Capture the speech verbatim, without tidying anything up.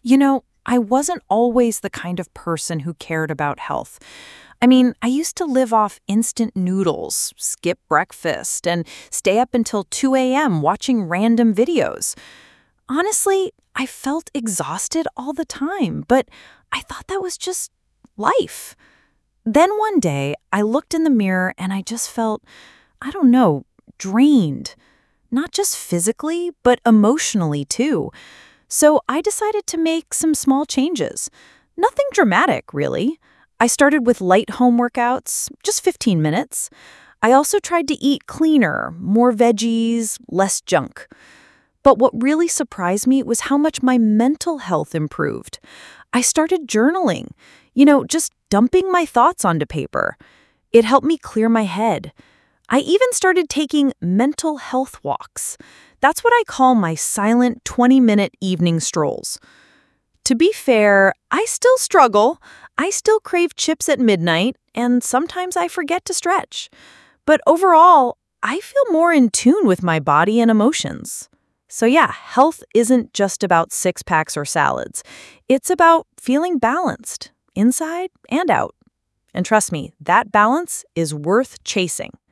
You know, I wasn't always the kind of person who cared about health. I mean, I used to live off instant noodles, skip breakfast, and stay up until two a m watching random videos. Honestly, I felt exhausted all the time, but I thought that was just life. Then one day, I looked in the mirror and I just felt, I don't know, drained. Not just physically, but emotionally too. So I decided to make some small changes. Nothing dramatic, really. I started with light home workouts, just fifteen minutes. I also tried to eat cleaner, more veggies, less junk. But what really surprised me was how much my mental health improved. I started journaling, you know, just dumping my thoughts onto paper. It helped me clear my head. I even started taking mental health walks. That's what I call my silent twenty minute evening strolls. To be fair, I still struggle. I still crave chips at midnight, and sometimes I forget to stretch. But overall, I feel more in tune with my body and emotions. So, yeah, health isn't just about six packs or salads. It's about feeling balanced, inside and out. And trust me, that balance is worth chasing.